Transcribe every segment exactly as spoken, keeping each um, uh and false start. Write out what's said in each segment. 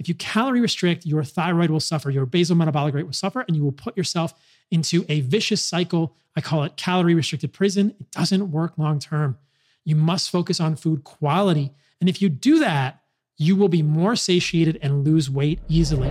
If you calorie restrict, your thyroid will suffer, your basal metabolic rate will suffer, and you will put yourself into a vicious cycle. I call it calorie restricted prison. It doesn't work long term. You must focus on food quality. And if you do that, you will be more satiated and lose weight easily.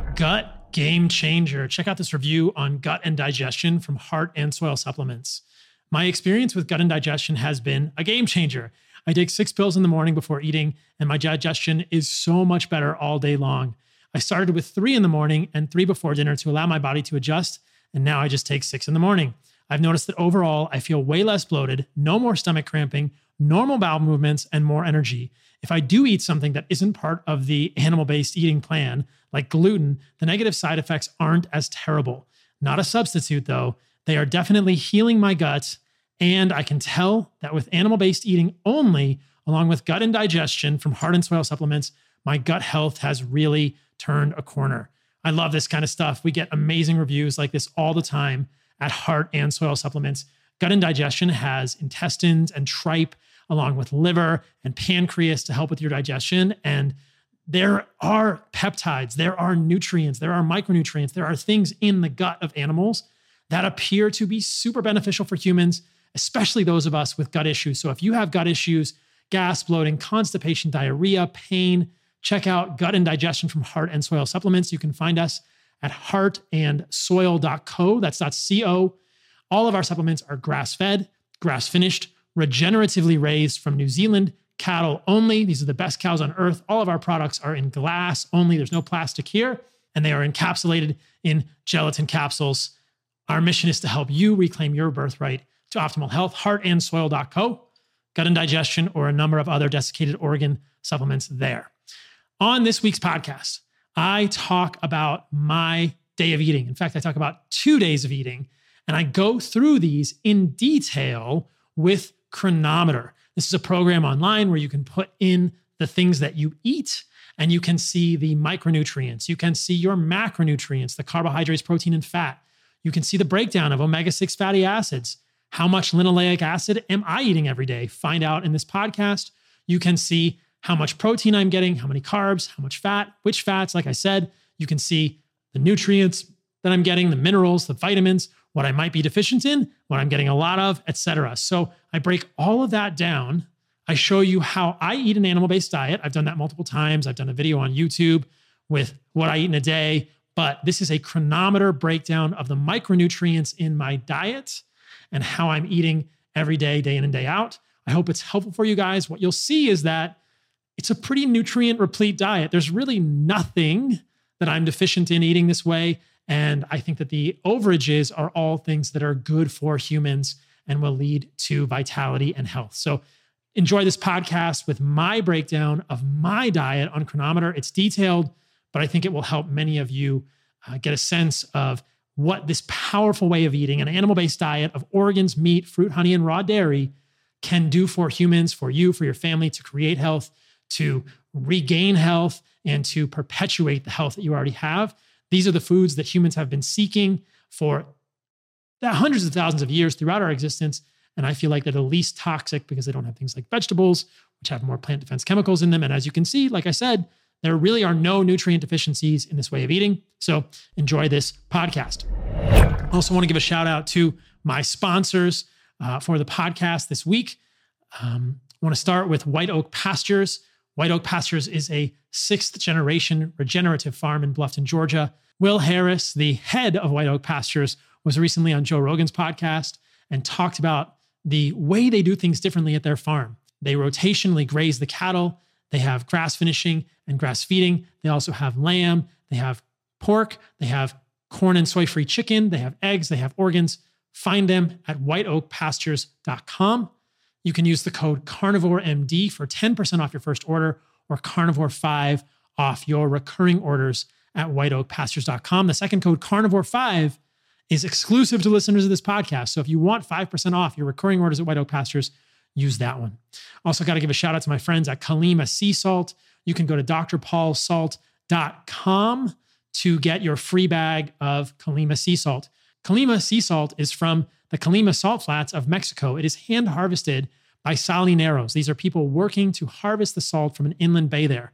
Gut game changer. Check out this review on gut and digestion from Heart and Soil Supplements. My experience with gut and digestion has been a game changer. I take six pills in the morning before eating, and my digestion is so much better all day long. I started with three in the morning and three before dinner to allow my body to adjust, and now I just take six in the morning. I've noticed that overall, I feel way less bloated, no more stomach cramping, normal bowel movements, and more energy. If I do eat something that isn't part of the animal-based eating plan, like gluten, the negative side effects aren't as terrible. Not a substitute, though. They are definitely healing my gut, and I can tell that with animal-based eating only, along with gut and digestion from Heart and Soil Supplements, my gut health has really turned a corner. I love this kind of stuff. We get amazing reviews like this all the time at Heart and Soil Supplements. Gut and digestion has intestines and tripe, along with liver and pancreas to help with your digestion. And there are peptides, there are nutrients, there are micronutrients, there are things in the gut of animals that appear to be super beneficial for humans, especially those of us with gut issues. So if you have gut issues, gas, bloating, constipation, diarrhea, pain, check out Gut and Digestion from Heart and Soil Supplements. You can find us at heart and soil dot co. That's .co. All of our supplements are grass-fed, grass-finished, regeneratively raised from New Zealand cattle only. These are the best cows on earth. All of our products are in glass only. There's no plastic here, and they are encapsulated in gelatin capsules. Our mission is to help you reclaim your birthright to optimal health. heart and soil dot co, Gut and Digestion, or a number of other desiccated organ supplements there. On this week's podcast, I talk about my day of eating. In fact, I talk about two days of eating, and I go through these in detail with Cronometer. This is a program online where you can put in the things that you eat, and you can see the micronutrients. You can see your macronutrients, the carbohydrates, protein, and fat. You can see the breakdown of omega six fatty acids. How much linoleic acid am I eating every day? Find out in this podcast. You can see how much protein I'm getting, how many carbs, how much fat, which fats. Like I said, you can see the nutrients that I'm getting, the minerals, the vitamins, what I might be deficient in, what I'm getting a lot of, et cetera. So I break all of that down. I show you how I eat an animal-based diet. I've done that multiple times. I've done a video on YouTube with what I eat in a day, but this is a Cronometer breakdown of the micronutrients in my diet and how I'm eating every day, day in and day out. I hope it's helpful for you guys. What you'll see is that it's a pretty nutrient replete diet. There's really nothing that I'm deficient in eating this way. And I think that the overages are all things that are good for humans and will lead to vitality and health. So enjoy this podcast with my breakdown of my diet on Cronometer. It's detailed, but I think it will help many of you uh, get a sense of what this powerful way of eating, an animal-based diet of organs, meat, fruit, honey, and raw dairy can do for humans, for you, for your family, to create health, to regain health, and to perpetuate the health that you already have. These are the foods that humans have been seeking for hundreds of thousands of years throughout our existence. And I feel like they're the least toxic because they don't have things like vegetables, which have more plant defense chemicals in them. And as you can see, like I said, there really are no nutrient deficiencies in this way of eating. So enjoy this podcast. I also want to give a shout out to my sponsors uh, for the podcast this week. Um, I want to start with White Oak Pastures. White Oak Pastures is a sixth generation regenerative farm in Bluffton, Georgia. Will Harris, the head of White Oak Pastures, was recently on Joe Rogan's podcast and talked about the way they do things differently at their farm. They rotationally graze the cattle. They have grass finishing and grass feeding. They also have lamb. They have pork. They have corn and soy-free chicken. They have eggs. They have organs. Find them at white oak pastures dot com. You can use the code carnivore M D for ten percent off your first order, or carnivore five off your recurring orders at white oak pastures dot com. The second code, carnivore five, is exclusive to listeners of this podcast. So if you want five percent off your recurring orders at White Oak Pastures, use that one. Also got to give a shout out to my friends at Kalima Sea Salt. You can go to d r paul salt dot com to get your free bag of Kalima Sea Salt. Kalima Sea Salt is from the Kalima Salt Flats of Mexico. It is hand harvested by salineros. These are people working to harvest the salt from an inland bay there.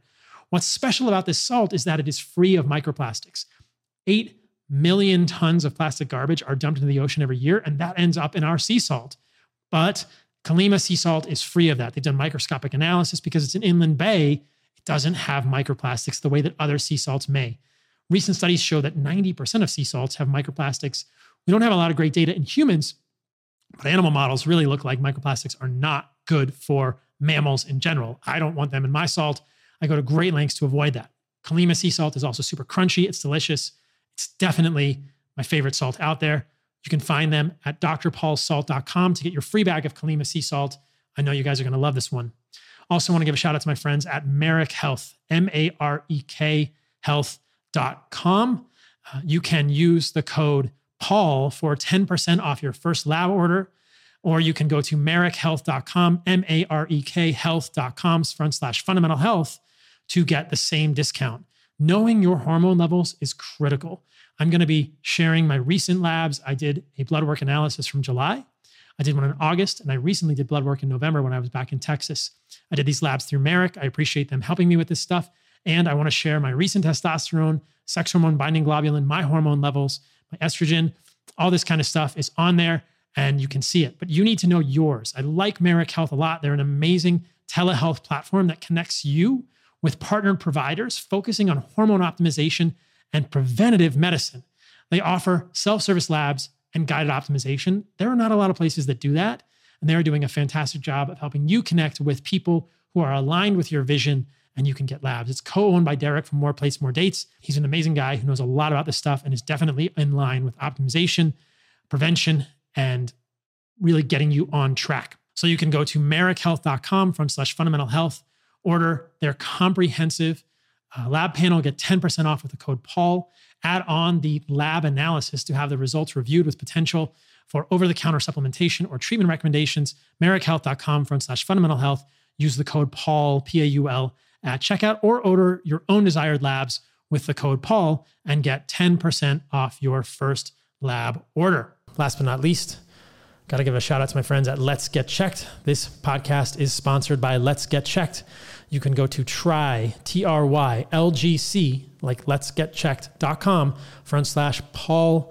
What's special about this salt is that it is free of microplastics. Eight million tons of plastic garbage are dumped into the ocean every year, and that ends up in our sea salt. But Colima sea salt is free of that. They've done microscopic analysis because it's an inland bay. It doesn't have microplastics the way that other sea salts may. Recent studies show that ninety percent of sea salts have microplastics. We don't have a lot of great data in humans, but animal models really look like microplastics are not good for mammals in general. I don't want them in my salt. I go to great lengths to avoid that. Colima sea salt is also super crunchy. It's delicious. It's definitely my favorite salt out there. You can find them at d r paul salt dot com to get your free bag of Colima sea salt. I know you guys are going to love this one. Also want to give a shout out to my friends at Marek Health, M A R E K health dot com. Uh, you can use the code Paul for ten percent off your first lab order, or you can go to marek health dot com, M A R E K health dot com front slash fundamental health to get the same discount. Knowing your hormone levels is critical. I'm going to be sharing my recent labs. I did a blood work analysis from July. I did one in August, and I recently did blood work in November when I was back in Texas. I did these labs through Marek. I appreciate them helping me with this stuff. And I want to share my recent testosterone, sex hormone binding globulin, my hormone levels, my estrogen, all this kind of stuff is on there, and you can see it. But you need to know yours. I like Marek Health a lot. They're an amazing telehealth platform that connects you with partnered providers focusing on hormone optimization and preventative medicine. They offer self-service labs and guided optimization. There are not a lot of places that do that, and they're doing a fantastic job of helping you connect with people who are aligned with your vision, and you can get labs. It's co-owned by Derek from More Plates, More Dates. He's an amazing guy who knows a lot about this stuff and is definitely in line with optimization, prevention, and really getting you on track. So you can go to marek health dot com front slash fundamental health, order their comprehensive uh, lab panel, get ten percent off with the code Paul, add on the lab analysis to have the results reviewed with potential for over-the-counter supplementation or treatment recommendations, marek health dot com front slash fundamental health. Use the code Paul, P A U L, at checkout, or order your own desired labs with the code Paul and get ten percent off your first lab order. Last but not least, got to give a shout out to my friends at Let's Get Checked. This podcast is sponsored by Let's Get Checked. You can go to try, T R Y L G C, like let's get checked dot com front slash Paul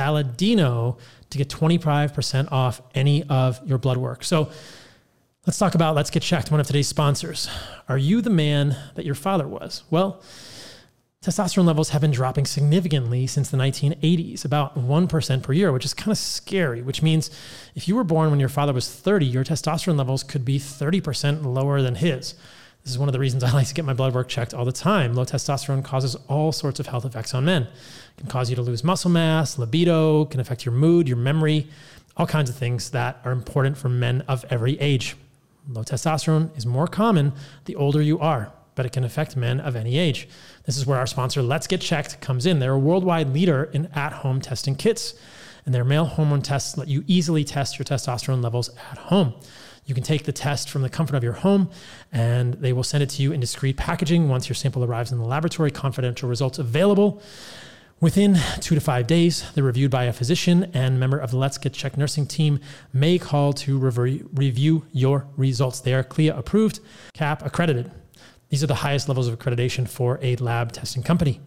Saladino to get twenty-five percent off any of your blood work. So let's talk about Let's Get Checked, one of today's sponsors. Are you the man that your father was? Well, testosterone levels have been dropping significantly since the nineteen eighties, about one percent per year, which is kind of scary, which means if you were born when your father was thirty, your testosterone levels could be thirty percent lower than his. This is one of the reasons I like to get my blood work checked all the time. Low testosterone causes all sorts of health effects on men. It can cause you to lose muscle mass, libido, can affect your mood, your memory, all kinds of things that are important for men of every age. Low testosterone is more common the older you are, but it can affect men of any age. This is where our sponsor, Let's Get Checked, comes in. They're a worldwide leader in at-home testing kits, and their male hormone tests let you easily test your testosterone levels at home. You can take the test from the comfort of your home, and they will send it to you in discreet packaging once your sample arrives in the laboratory. Confidential results available within two to five days. They're reviewed by a physician, and member of the Let's Get Checked nursing team may call to re- review your results. They are C L I A approved, C A P accredited. These are the highest levels of accreditation for a lab testing company.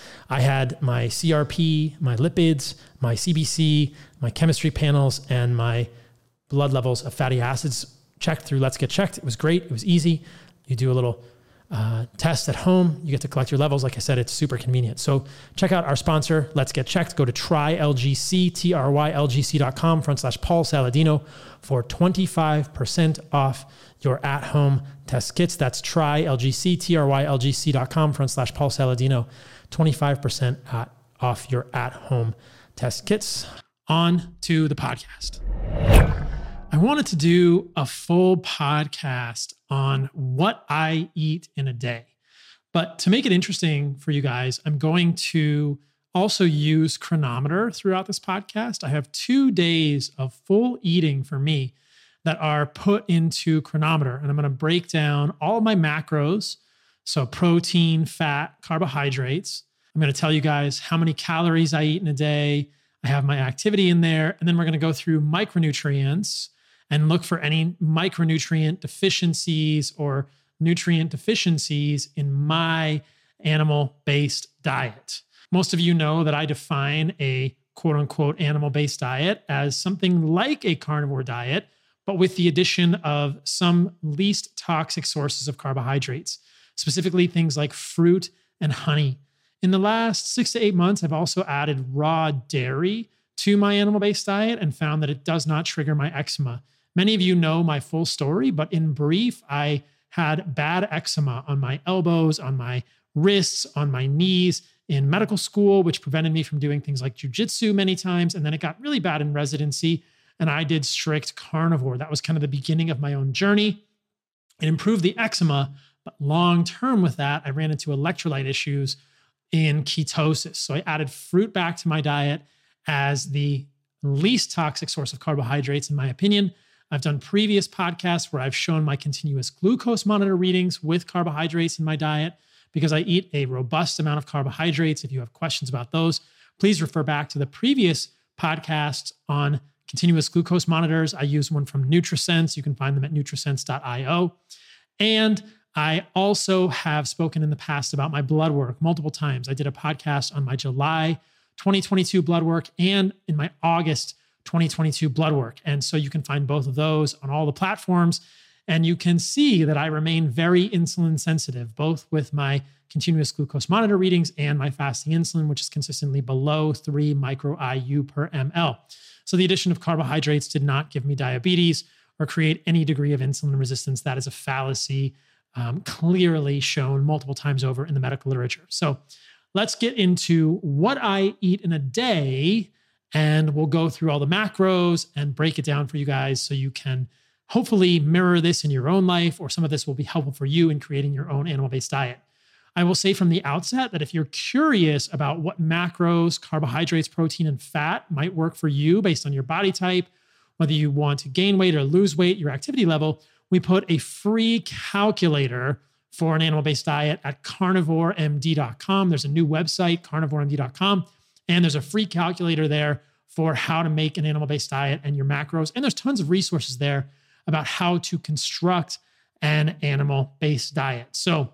I had my C R P, my lipids, my C B C, my chemistry panels, and my blood levels of fatty acids checked through Let's Get Checked. It was great. It was easy. You do a little uh, test at home. You get to collect your levels. Like I said, it's super convenient. So check out our sponsor, Let's Get Checked. Go to try L G C, T R Y L G C dot com front slash Paul Saladino for twenty-five percent off your at-home test kits. That's try L G C, T R Y L G C dot com front slash Paul Saladino, twenty-five percent at, off your at-home test kits. On to the podcast. I wanted to do a full podcast on what I eat in a day. But to make it interesting for you guys, I'm going to also use Cronometer throughout this podcast. I have two days of full eating for me that are put into Cronometer, and I'm going to break down all of my macros. So protein, fat, carbohydrates. I'm going to tell you guys how many calories I eat in a day. I have my activity in there, and then we're going to go through micronutrients and look for any micronutrient deficiencies or nutrient deficiencies in my animal-based diet. Most of you know that I define a quote unquote animal-based diet as something like a carnivore diet, but with the addition of some least toxic sources of carbohydrates, specifically things like fruit and honey. In the last six to eight months, I've also added raw dairy to my animal-based diet and found that it does not trigger my eczema. Many of you know my full story, but in brief, I had bad eczema on my elbows, on my wrists, on my knees in medical school, which prevented me from doing things like jujitsu many times. And then it got really bad in residency, and I did strict carnivore. That was kind of the beginning of my own journey. It improved the eczema, but long-term with that, I ran into electrolyte issues in ketosis. So I added fruit back to my diet as the least toxic source of carbohydrates, in my opinion. I've done previous podcasts where I've shown my continuous glucose monitor readings with carbohydrates in my diet because I eat a robust amount of carbohydrates. If you have questions about those, please refer back to the previous podcasts on continuous glucose monitors. I use one from NutriSense. You can find them at nutrisense dot io. And I also have spoken in the past about my blood work multiple times. I did a podcast on my July twenty twenty-two blood work and in my August twenty twenty-two blood work. And so you can find both of those on all the platforms. And you can see that I remain very insulin sensitive, both with my continuous glucose monitor readings and my fasting insulin, which is consistently below three micro I U per ml. So the addition of carbohydrates did not give me diabetes or create any degree of insulin resistance. That is a fallacy, um, clearly shown multiple times over in the medical literature. So let's get into what I eat in a day, and we'll go through all the macros and break it down for you guys so you can hopefully mirror this in your own life, or some of this will be helpful for you in creating your own animal-based diet. I will say from the outset that if you're curious about what macros, carbohydrates, protein, and fat might work for you based on your body type, whether you want to gain weight or lose weight, your activity level, we put a free calculator for an animal-based diet at carnivore m d dot com. There's a new website, carnivore m d dot com, and there's a free calculator there for how to make an animal-based diet and your macros. And there's tons of resources there about how to construct an animal-based diet. So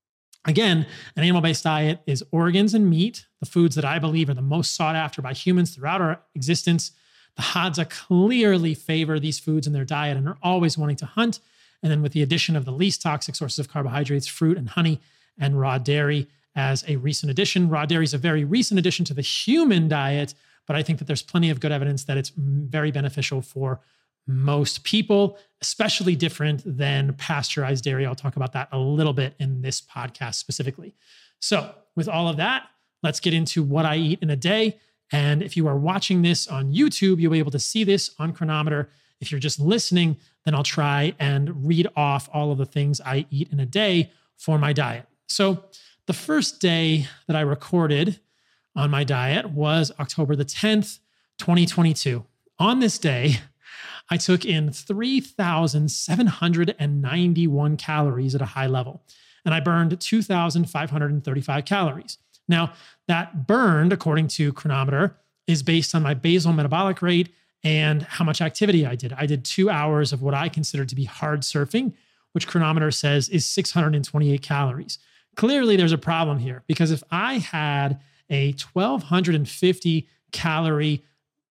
again, an animal-based diet is organs and meat, the foods that I believe are the most sought after by humans throughout our existence. The Hadza clearly favor these foods in their diet and are always wanting to hunt. And then with the addition of the least toxic sources of carbohydrates, fruit and honey, and raw dairy as a recent addition. Raw dairy is a very recent addition to the human diet, but I think that there's plenty of good evidence that it's very beneficial for most people, especially different than pasteurized dairy. I'll talk about that a little bit in this podcast specifically. So with all of that, let's get into what I eat in a day. And if you are watching this on YouTube, you'll be able to see this on Cronometer. If you're just listening, then I'll try and read off all of the things I eat in a day for my diet. So the first day that I recorded on my diet was October the tenth, twenty twenty-two. On this day, I took in three thousand seven hundred ninety-one calories at a high level, and I burned two thousand five hundred thirty-five calories. Now, that burned, according to Cronometer, is based on my basal metabolic rate and how much activity I did. I did two hours of what I consider to be hard surfing, which Cronometer says is six hundred twenty-eight calories. Clearly, there's a problem here, because if I had a twelve fifty calorie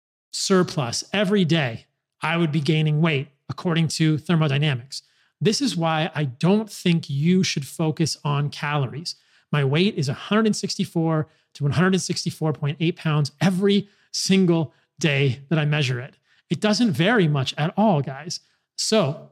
surplus every day, I would be gaining weight, according to thermodynamics. This is why I don't think you should focus on calories. My weight is one sixty-four to one sixty-four point eight pounds every single day that I measure it. It doesn't vary much at all, guys. So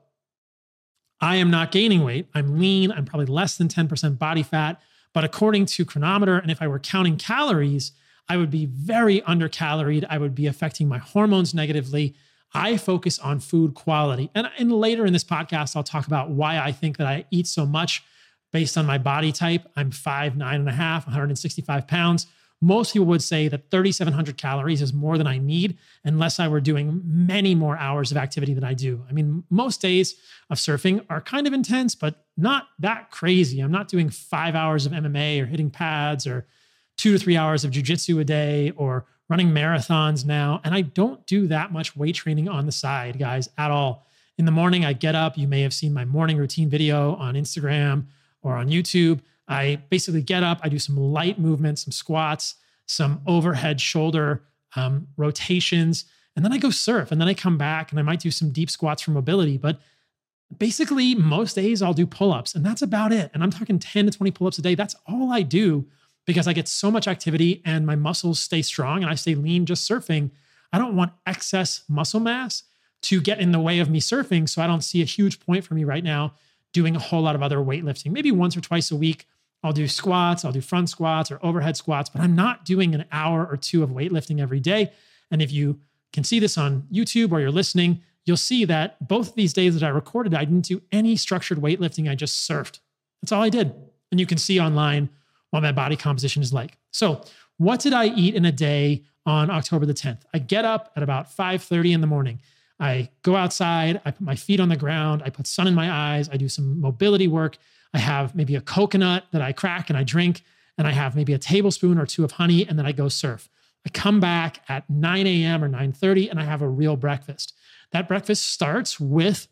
I am not gaining weight. I'm lean. I'm probably less than ten percent body fat. But according to Cronometer, and if I were counting calories, I would be very undercaloried. I would be affecting my hormones negatively. I focus on food quality. And, and later in this podcast, I'll talk about why I think that I eat so much based on my body type. I'm five, nine and a half, one sixty-five pounds. Most people would say that thirty-seven hundred calories is more than I need unless I were doing many more hours of activity than I do. I mean, most days of surfing are kind of intense, but not that crazy. I'm not doing five hours of M M A or hitting pads or two to three hours of jujitsu a day or running marathons now. And I don't do that much weight training on the side, guys, at all. in the morning, I get up. You may have seen my morning routine video on Instagram or on YouTube. I basically get up, I do some light movements, some squats, some overhead shoulder um, rotations, and then I go surf. And then I come back and I might do some deep squats for mobility. But basically, most days I'll do pull-ups, and that's about it. And I'm talking ten to twenty pull-ups a day. That's all I do because I get so much activity and my muscles stay strong and I stay lean just surfing. I don't want excess muscle mass to get in the way of me surfing. So I don't see a huge point for me right now doing a whole lot of other weightlifting. Maybe once or twice a week, I'll do squats, I'll do front squats or overhead squats, but I'm not doing an hour or two of weightlifting every day. And if you can see this on YouTube or you're listening, you'll see that both of these days that I recorded, I didn't do any structured weightlifting. I just surfed. That's all I did. And you can see online what my body composition is like. So what did I eat in a day on October the tenth? I get up at about five thirty in the morning. I go outside, I put my feet on the ground, I put sun in my eyes, I do some mobility work. I have maybe a coconut that I crack and I drink, and I have maybe a tablespoon or two of honey, and then I go surf. I come back at nine a.m. or nine thirty and I have a real breakfast. That breakfast starts with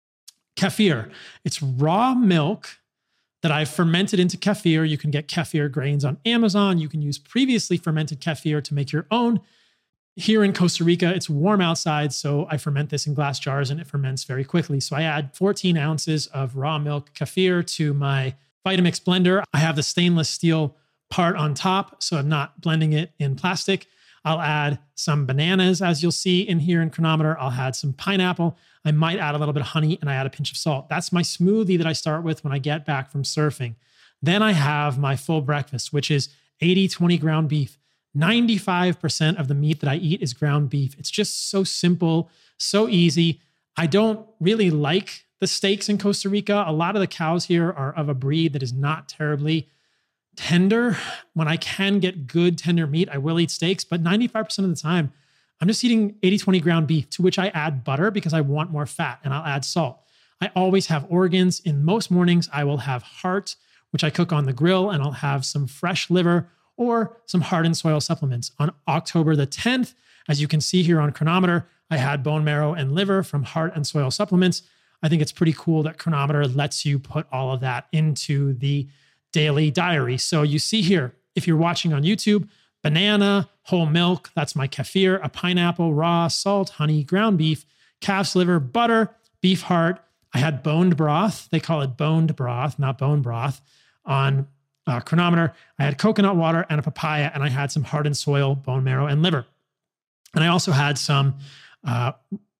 kefir. It's raw milk that I've fermented into kefir. You can get kefir grains on Amazon. You can use previously fermented kefir to make your own. Here in Costa Rica, it's warm outside, so I ferment this in glass jars and it ferments very quickly. So I add fourteen ounces of raw milk kefir to my Vitamix blender. I have the stainless steel part on top, so I'm not blending it in plastic. I'll add some bananas, as you'll see in here in Chronometer. I'll add some pineapple. I might add a little bit of honey, and I add a pinch of salt. That's my smoothie that I start with when I get back from surfing. Then I have my full breakfast, which is eighty twenty ground beef. ninety-five percent of the meat that I eat is ground beef. It's just so simple, so easy. I don't really like the steaks in Costa Rica. A lot of the cows here are of a breed that is not terribly tender. When I can get good tender meat, I will eat steaks, but ninety-five percent of the time, I'm just eating eighty twenty ground beef, to which I add butter because I want more fat, and I'll add salt. I always have organs. In most mornings, I will have heart, which I cook on the grill, and I'll have some fresh liver or some Heart and Soil supplements. On October the tenth, as you can see here on Chronometer, I had bone marrow and liver from Heart and Soil supplements. I think it's pretty cool that Chronometer lets you put all of that into the daily diary. So you see here, if you're watching on YouTube, banana, whole milk, that's my kefir, a pineapple, raw, salt, honey, ground beef, calf's liver, butter, beef heart. I had boned broth. They call it boned broth, not bone broth, on uh, Chronometer. I had coconut water and a papaya, and I had some Heart and Soil, bone marrow, and liver. And I also had some uh,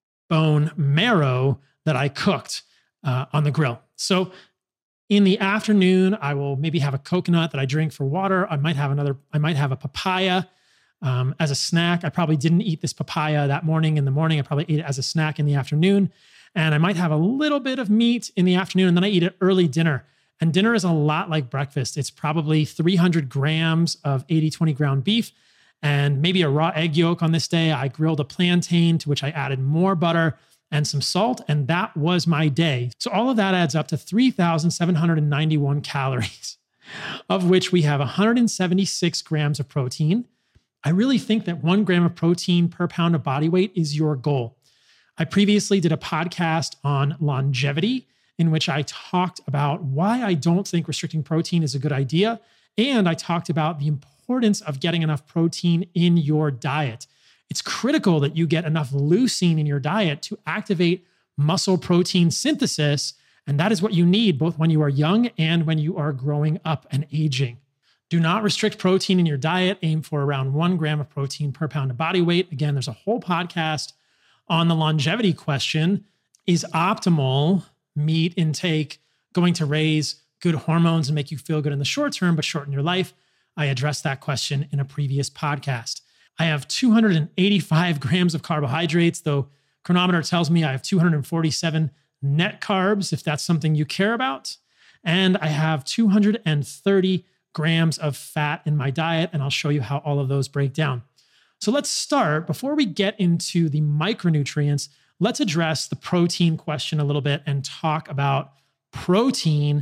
bone marrow that I cooked uh, on the grill. So in the afternoon, I will maybe have a coconut that I drink for water. I might have another, I might have a papaya um, as a snack. I probably didn't eat this papaya that morning in the morning. I probably ate it as a snack in the afternoon. And I might have a little bit of meat in the afternoon, and then I eat it early dinner. And dinner is a lot like breakfast. It's probably three hundred grams of eighty twenty ground beef and maybe a raw egg yolk on this day. I grilled a plantain, to which I added more butter and some salt, and that was my day. So all of that adds up to three thousand seven hundred ninety-one calories, of which we have one hundred seventy-six grams of protein. I really think that one gram of protein per pound of body weight is your goal. I previously did a podcast on longevity in which I talked about why I don't think restricting protein is a good idea. And I talked about the importance of getting enough protein in your diet. It's critical that you get enough leucine in your diet to activate muscle protein synthesis. And that is what you need both when you are young and when you are growing up and aging. Do not restrict protein in your diet. Aim for around one gram of protein per pound of body weight. Again, there's a whole podcast on the longevity question. Is optimal meat intake going to raise good hormones and make you feel good in the short term, but shorten your life? I addressed that question in a previous podcast. I have two hundred eighty-five grams of carbohydrates, though Chronometer tells me I have two hundred forty-seven net carbs, if that's something you care about. And I have two hundred thirty grams of fat in my diet, and I'll show you how all of those break down. So let's start. Before we get into the micronutrients, let's address the protein question a little bit and talk about protein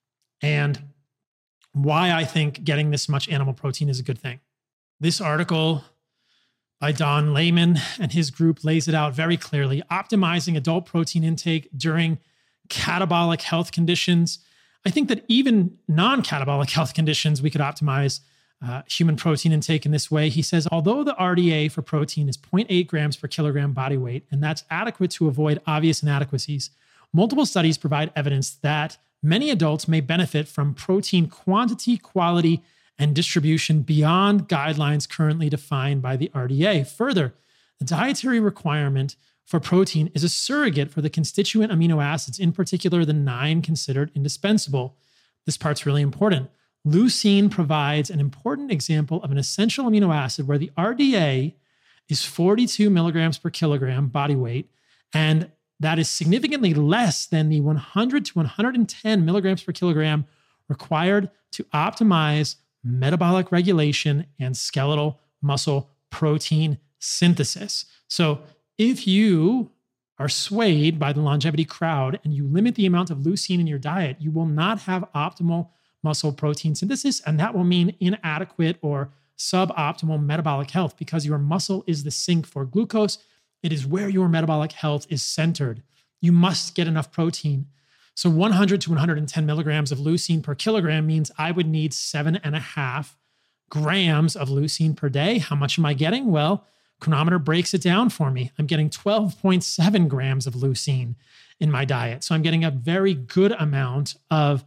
and why I think getting this much animal protein is a good thing. This article by Don Layman, and his group lays it out very clearly. Optimizing adult protein intake during catabolic health conditions. I think that even non-catabolic health conditions, we could optimize uh, human protein intake in this way. He says, although the R D A for protein is zero point eight grams per kilogram body weight, and that's adequate to avoid obvious inadequacies, multiple studies provide evidence that many adults may benefit from protein quantity, quality, and distribution beyond guidelines currently defined by the R D A. Further, the dietary requirement for protein is a surrogate for the constituent amino acids, in particular the nine considered indispensable. This part's really important. Leucine provides an important example of an essential amino acid where the R D A is forty-two milligrams per kilogram body weight, and that is significantly less than the one hundred to one hundred ten milligrams per kilogram required to optimize metabolic regulation and skeletal muscle protein synthesis. So if you are swayed by the longevity crowd and you limit the amount of leucine in your diet, you will not have optimal muscle protein synthesis, and that will mean inadequate or suboptimal metabolic health because your muscle is the sink for glucose. It is where your metabolic health is centered. You must get enough protein. So one hundred to one hundred ten milligrams of leucine per kilogram means I would need seven and a half grams of leucine per day. How much am I getting? Well, Chronometer breaks it down for me. I'm getting twelve point seven grams of leucine in my diet. So I'm getting a very good amount of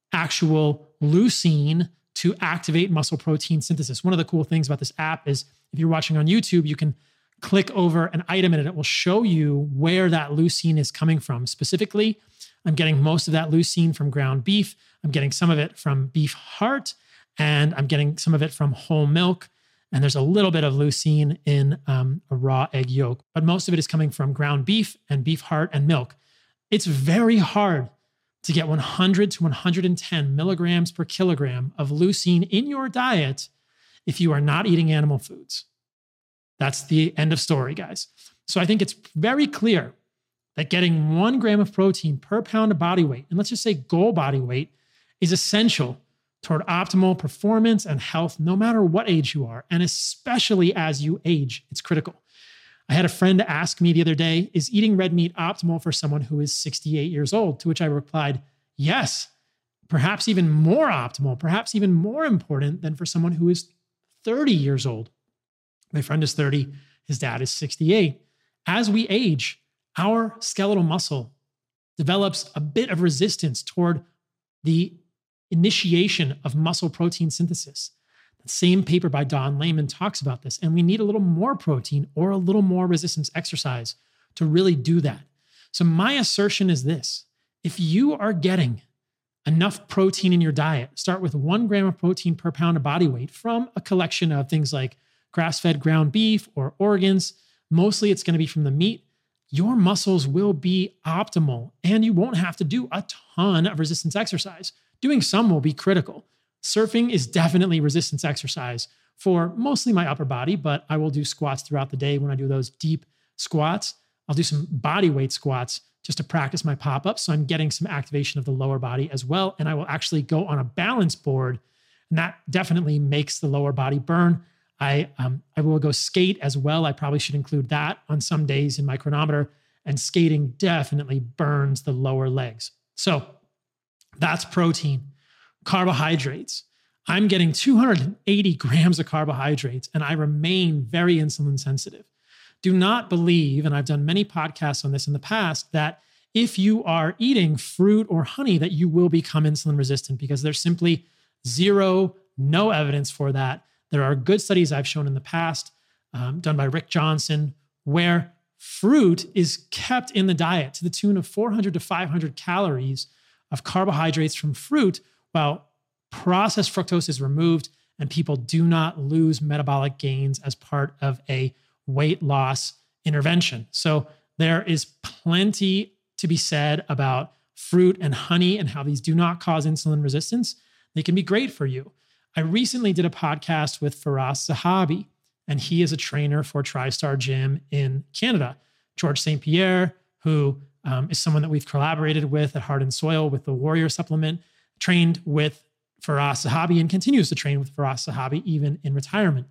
actual leucine to activate muscle protein synthesis. One of the cool things about this app is if you're watching on YouTube, you can click over an item and it will show you where that leucine is coming from. Specifically, I'm getting most of that leucine from ground beef. I'm getting some of it from beef heart, and I'm getting some of it from whole milk. And there's a little bit of leucine in um, a raw egg yolk, but most of it is coming from ground beef and beef heart and milk. It's very hard to get one hundred to one hundred ten milligrams per kilogram of leucine in your diet if you are not eating animal foods. That's the end of story, guys. So I think it's very clear that getting one gram of protein per pound of body weight, and let's just say goal body weight, is essential toward optimal performance and health, no matter what age you are, and especially as you age, it's critical. I had a friend ask me the other day, is eating red meat optimal for someone who is sixty-eight years old? To which I replied, yes, perhaps even more optimal, perhaps even more important than for someone who is thirty years old. My friend is thirty, his dad is sixty-eight. As we age, our skeletal muscle develops a bit of resistance toward the initiation of muscle protein synthesis. The same paper by Don Layman talks about this, and we need a little more protein or a little more resistance exercise to really do that. So my assertion is this: if you are getting enough protein in your diet, start with one gram of protein per pound of body weight from a collection of things like grass-fed ground beef or organs. Mostly it's going to be from the meat. Your muscles will be optimal, and you won't have to do a ton of resistance exercise. Doing some will be critical. Surfing is definitely resistance exercise for mostly my upper body, but I will do squats throughout the day. When I do those deep squats, I'll do some body weight squats just to practice my pop-ups. So I'm getting some activation of the lower body as well. And I will actually go on a balance board, and that definitely makes the lower body burn. I, um, I will go skate as well. I probably should include that on some days in my chronometer. And skating definitely burns the lower legs. So that's protein. Carbohydrates. I'm getting two hundred eighty grams of carbohydrates, and I remain very insulin sensitive. Do not believe, and I've done many podcasts on this in the past, that if you are eating fruit or honey, that you will become insulin resistant, because there's simply zero, no evidence for that. There are good studies I've shown in the past, um, done by Rick Johnson, where fruit is kept in the diet to the tune of four hundred to five hundred calories of carbohydrates from fruit, while processed fructose is removed, and people do not lose metabolic gains as part of a weight loss intervention. So there is plenty to be said about fruit and honey and how these do not cause insulin resistance. They can be great for you. I recently did a podcast with Firas Zahabi, and he is a trainer for TriStar Gym in Canada. George Saint Pierre, who um, is someone that we've collaborated with at Heart and Soil with the Warrior supplement, trained with Firas Zahabi and continues to train with Firas Zahabi even in retirement.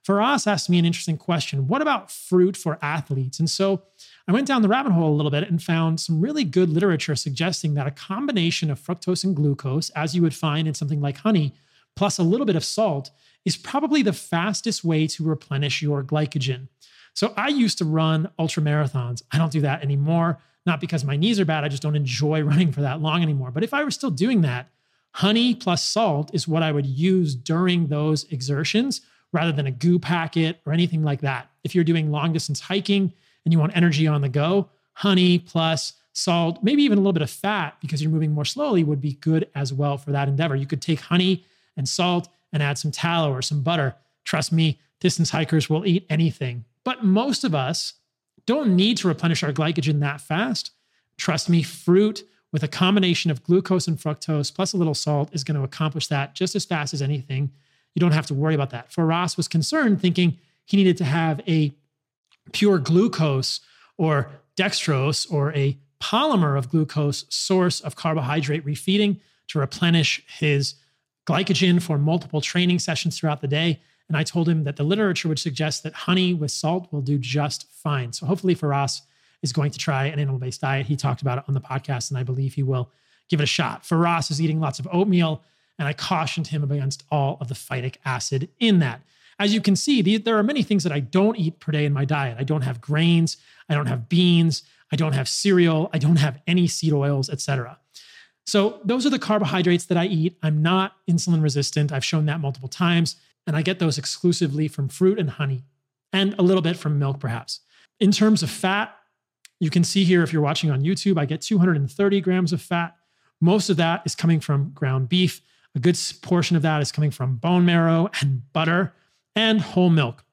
Faraz asked me an interesting question. What about fruit for athletes? And so I went down the rabbit hole a little bit and found some really good literature suggesting that a combination of fructose and glucose, as you would find in something like honey, plus a little bit of salt, is probably the fastest way to replenish your glycogen. So I used to run ultra marathons. I don't do that anymore, not because my knees are bad. I just don't enjoy running for that long anymore. But if I were still doing that, honey plus salt is what I would use during those exertions rather than a goo packet or anything like that. If you're doing long distance hiking and you want energy on the go, honey plus salt, maybe even a little bit of fat because you're moving more slowly would be good as well for that endeavor. You could take honey and salt and add some tallow or some butter. Trust me, distance hikers will eat anything. But most of us don't need to replenish our glycogen that fast. Trust me, fruit with a combination of glucose and fructose plus a little salt is going to accomplish that just as fast as anything. You don't have to worry about that. Faraz was concerned, thinking he needed to have a pure glucose or dextrose or a polymer of glucose source of carbohydrate refeeding to replenish his glycogen for multiple training sessions throughout the day. And I told him that the literature would suggest that honey with salt will do just fine. So hopefully Faraz is going to try an animal-based diet. He talked about it on the podcast, and I believe he will give it a shot. Faraz is eating lots of oatmeal, and I cautioned him against all of the phytic acid in that. As you can see, the, there are many things that I don't eat per day in my diet. I don't have grains, I don't have beans, I don't have cereal, I don't have any seed oils, et cetera. So those are the carbohydrates that I eat. I'm not insulin resistant. I've shown that multiple times, and I get those exclusively from fruit and honey, and a little bit from milk perhaps. In terms of fat, you can see here, if you're watching on YouTube, I get two hundred thirty grams of fat. Most of that is coming from ground beef. A good portion of that is coming from bone marrow and butter and whole milk.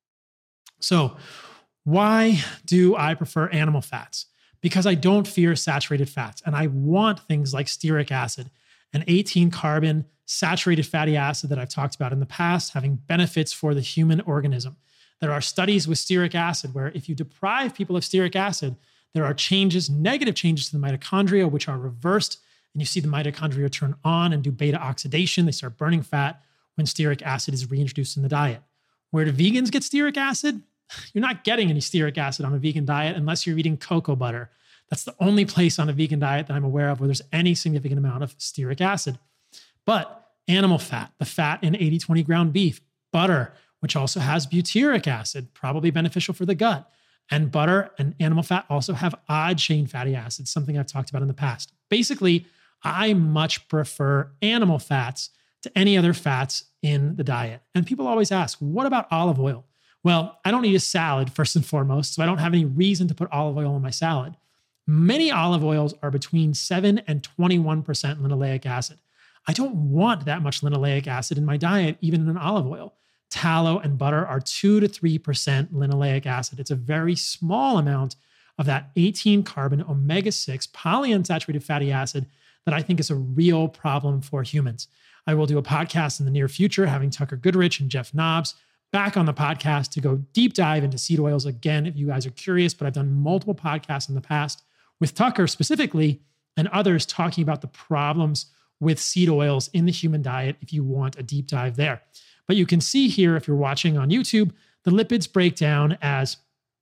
So why do I prefer animal fats? Because I don't fear saturated fats, and I want things like stearic acid, an eighteen carbon saturated fatty acid that I've talked about in the past, having benefits for the human organism. There are studies with stearic acid where if you deprive people of stearic acid, there are changes, negative changes to the mitochondria, which are reversed. And you see the mitochondria turn on and do beta oxidation. They start burning fat when stearic acid is reintroduced in the diet. Where do vegans get stearic acid? You're not getting any stearic acid on a vegan diet unless you're eating cocoa butter. That's the only place on a vegan diet that I'm aware of where there's any significant amount of stearic acid. But animal fat, the fat in eighty twenty ground beef, butter, which also has butyric acid, probably beneficial for the gut. And butter and animal fat also have odd chain fatty acids, something I've talked about in the past. Basically, I much prefer animal fats to any other fats in the diet. And people always ask, what about olive oil? Well, I don't eat a salad first and foremost, so I don't have any reason to put olive oil in my salad. Many olive oils are between seven and twenty-one percent linoleic acid. I don't want that much linoleic acid in my diet, even in an olive oil. Tallow and butter are two to three percent linoleic acid. It's a very small amount of that eighteen carbon omega six polyunsaturated fatty acid that I think is a real problem for humans. I will do a podcast in the near future having Tucker Goodrich and Jeff Nobbs back on the podcast to go deep dive into seed oils again if you guys are curious, but I've done multiple podcasts in the past with Tucker specifically and others talking about the problems with seed oils in the human diet if you want a deep dive there. But you can see here, if you're watching on YouTube, the lipids break down as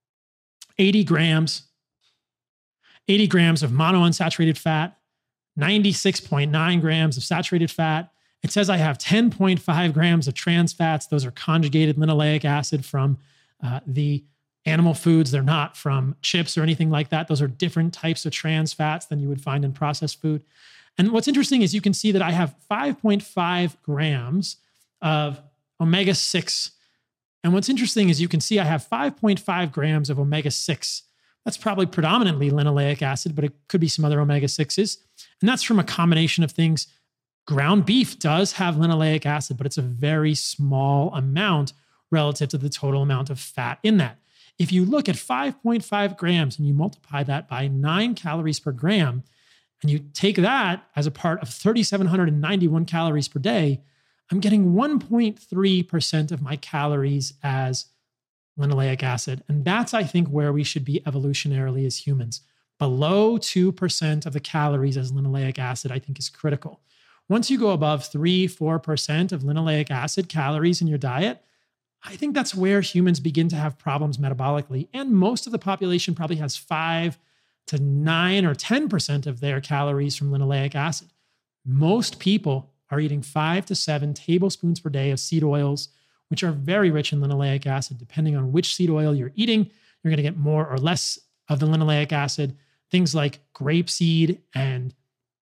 eighty grams, eighty grams of monounsaturated fat, ninety-six point nine grams of saturated fat. It says I have ten point five grams of trans fats. Those are conjugated linoleic acid from uh, the animal foods. They're not from chips or anything like that. Those are different types of trans fats than you would find in processed food. And what's interesting is you can see that I have five point five grams of omega six. And what's interesting is you can see I have five point five grams of omega six. That's probably predominantly linoleic acid, but it could be some other omega sixes. And that's from a combination of things. Ground beef does have linoleic acid, but it's a very small amount relative to the total amount of fat in that. If you look at five point five grams and you multiply that by nine calories per gram, and you take that as a part of three thousand seven hundred ninety-one calories per day, I'm getting one point three percent of my calories as linoleic acid. And that's, I think, where we should be evolutionarily as humans. Below two percent of the calories as linoleic acid, I think, is critical. Once you go above three, four percent of linoleic acid calories in your diet, I think that's where humans begin to have problems metabolically. And most of the population probably has five to nine or ten percent of their calories from linoleic acid. Most people are eating five to seven tablespoons per day of seed oils, which are very rich in linoleic acid. Depending on which seed oil you're eating, you're going to get more or less of the linoleic acid. Things like grapeseed and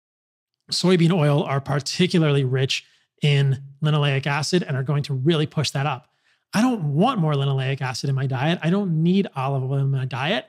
soybean oil are particularly rich in linoleic acid and are going to really push that up. I don't want more linoleic acid in my diet. I don't need olive oil in my diet.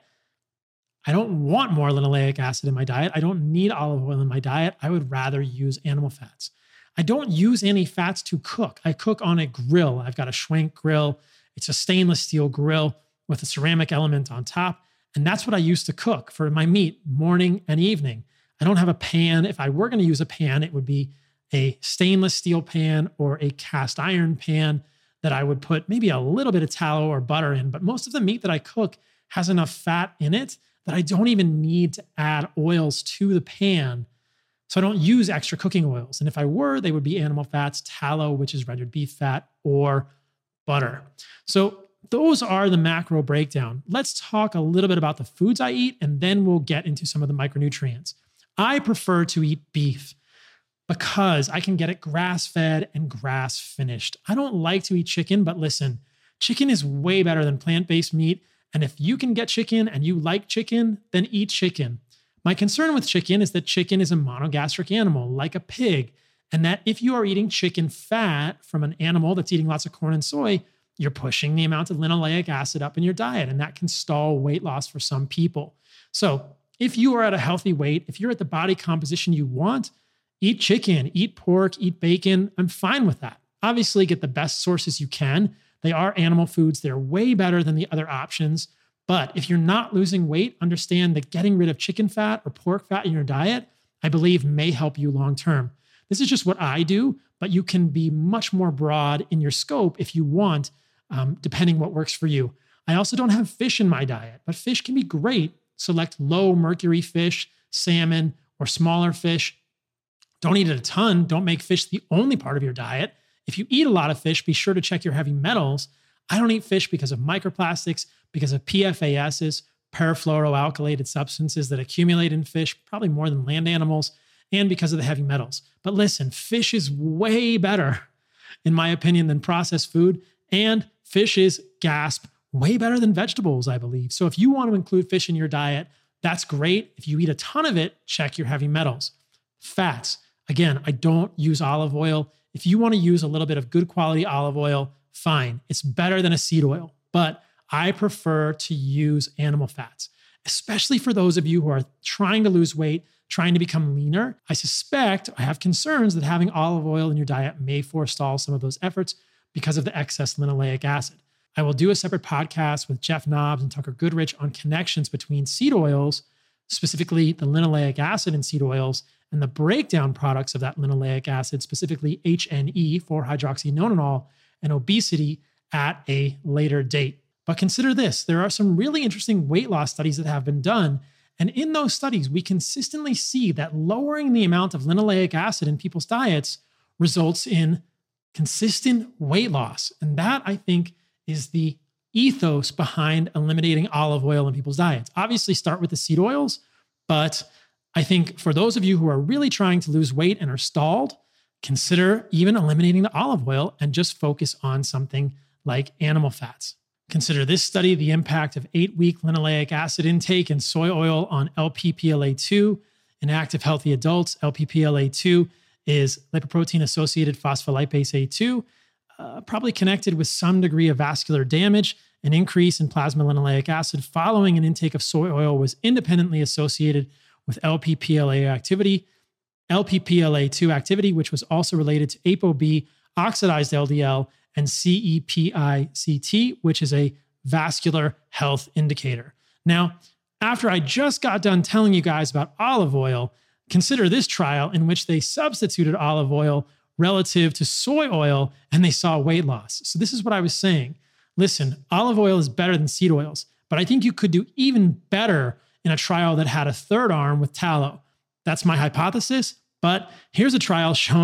I don't want more linoleic acid in my diet. I don't need olive oil in my diet. I would rather use animal fats. I don't use any fats to cook. I cook on a grill. I've got a Schwenk grill. It's a stainless steel grill with a ceramic element on top. And that's what I use to cook for my meat morning and evening. I don't have a pan. If I were going to use a pan, it would be a stainless steel pan or a cast iron pan that I would put maybe a little bit of tallow or butter in. But most of the meat that I cook has enough fat in it that I don't even need to add oils to the pan. So I don't use extra cooking oils. And if I were, they would be animal fats, tallow, which is rendered beef fat, or butter. So those are the macro breakdown. Let's talk a little bit about the foods I eat, and then we'll get into some of the micronutrients. I prefer to eat beef because I can get it grass-fed and grass-finished. I don't like to eat chicken, but listen, chicken is way better than plant-based meat. And if you can get chicken and you like chicken, then eat chicken. My concern with chicken is that chicken is a monogastric animal, like a pig, and that if you are eating chicken fat from an animal that's eating lots of corn and soy, you're pushing the amount of linoleic acid up in your diet, and that can stall weight loss for some people. So if you are at a healthy weight, if you're at the body composition you want, eat chicken, eat pork, eat bacon. I'm fine with that. Obviously, get the best sources you can. They are animal foods. They're way better than the other options. But if you're not losing weight, understand that getting rid of chicken fat or pork fat in your diet, I believe, may help you long term. This is just what I do, but you can be much more broad in your scope if you want, um, depending what works for you. I also don't have fish in my diet, but fish can be great. Select low mercury fish, salmon, or smaller fish. Don't eat it a ton. Don't make fish the only part of your diet. If you eat a lot of fish, be sure to check your heavy metals. I don't eat fish because of microplastics, because of P F A Ss, perfluoroalkylated substances that accumulate in fish, probably more than land animals, and because of the heavy metals. But listen, fish is way better, in my opinion, than processed food. And fish is, gasp, way better than vegetables, I believe. So if you want to include fish in your diet, that's great. If you eat a ton of it, check your heavy metals. Fats. Again, I don't use olive oil. If you want to use a little bit of good quality olive oil, fine. It's better than a seed oil, but I prefer to use animal fats, especially for those of you who are trying to lose weight, trying to become leaner. I suspect, I have concerns that having olive oil in your diet may forestall some of those efforts because of the excess linoleic acid. I will do a separate podcast with Jeff Nobbs and Tucker Goodrich on connections between seed oils, specifically the linoleic acid in seed oils, and the breakdown products of that linoleic acid, specifically H N E, four hydroxynonenal, and obesity at a later date. But consider this, there are some really interesting weight loss studies that have been done. And in those studies, we consistently see that lowering the amount of linoleic acid in people's diets results in consistent weight loss. And that, I think, is the ethos behind eliminating olive oil in people's diets. Obviously, start with the seed oils, but I think for those of you who are really trying to lose weight and are stalled, consider even eliminating the olive oil and just focus on something like animal fats. Consider this study, the impact of eight-week linoleic acid intake in soy oil on L P P L A two in active healthy adults. L P P L A two is lipoprotein-associated phospholipase A two, uh, probably connected with some degree of vascular damage. An increase in plasma linoleic acid following an intake of soy oil was independently associated with L P P L A activity, L P P L A two activity, which was also related to ApoB, oxidized L D L, and C E P I C T, which is a vascular health indicator. Now, after I just got done telling you guys about olive oil, consider this trial in which they substituted olive oil relative to soy oil and they saw weight loss. So this is what I was saying. Listen, olive oil is better than seed oils, but I think you could do even better in a trial that had a third arm with tallow. That's my hypothesis, but here's a trial showing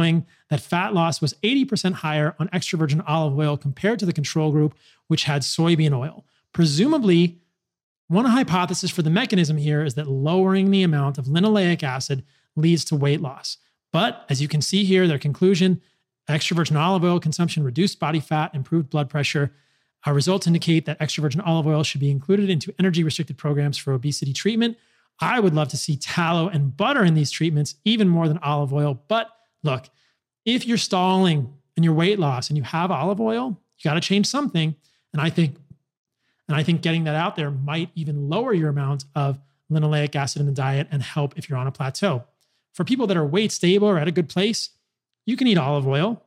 that fat loss was eighty percent higher on extra virgin olive oil compared to the control group, which had soybean oil. Presumably, one hypothesis for the mechanism here is that lowering the amount of linoleic acid leads to weight loss. But as you can see here, their conclusion, extra virgin olive oil consumption reduced body fat, improved blood pressure. Our results indicate that extra virgin olive oil should be included into energy-restricted programs for obesity treatment. I would love to see tallow and butter in these treatments, even more than olive oil. But look, if you're stalling in your weight loss and you have olive oil, you got to change something. And I think, and I think getting that out there might even lower your amount of linoleic acid in the diet and help if you're on a plateau. For people that are weight stable or at a good place, you can eat olive oil.